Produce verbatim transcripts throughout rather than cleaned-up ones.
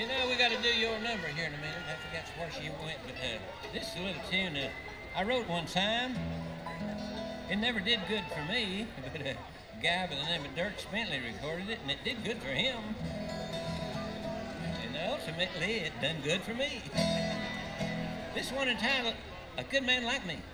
You know, we got to do your number here in a minute. I forgot where she went, but uh, this is a little tune uh, I wrote one time. It never did good for me, but a guy by the name of Dirk Bentley recorded it, and it did good for him. And ultimately, it done good for me. This one entitled, A Good Man Like Me.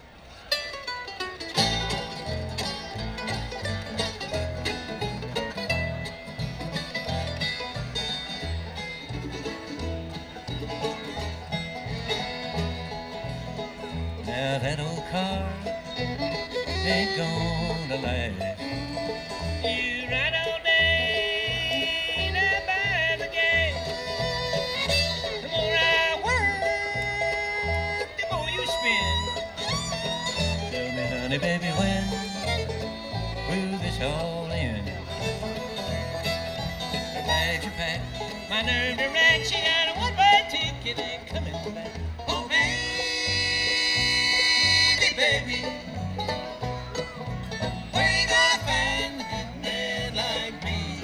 Now that old car ain't gonna last. You ride all day to buy the gas. The more I work, the more you spend. Tell me, honey, baby, when will this all end? Her bags are packed, my nerve to rack. She got a one-way ticket, ain't coming back. Oh, baby, where you gonna find a man like me?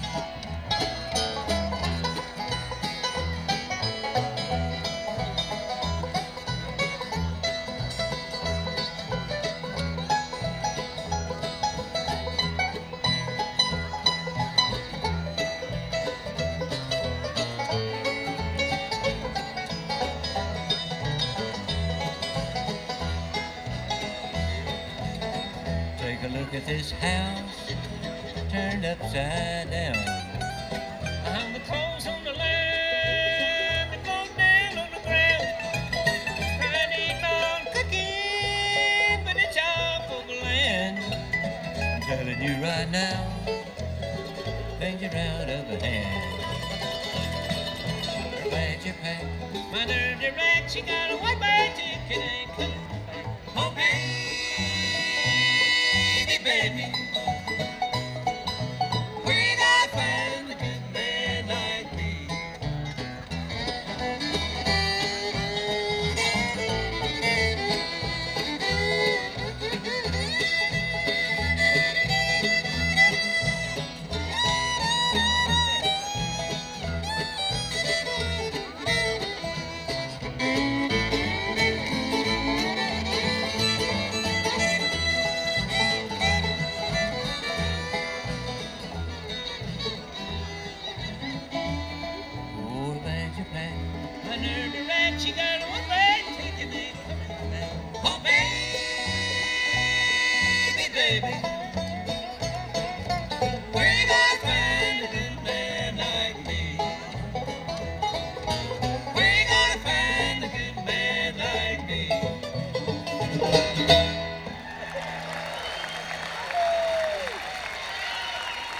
Take a look at this house turned upside down. I hung the clothes on the line that goes down on the ground. Trying to eat my own cooking, but it's awful bland. I'm telling you right now, things are out of the hand. Her bags are packed, my nerves are racked. She got a one-way ticket, ain't coming back. Oh, baby, where you gonna find a good man like me? My nerve to rack, she got a one-way ticket, ain't coming back. Oh, baby, baby.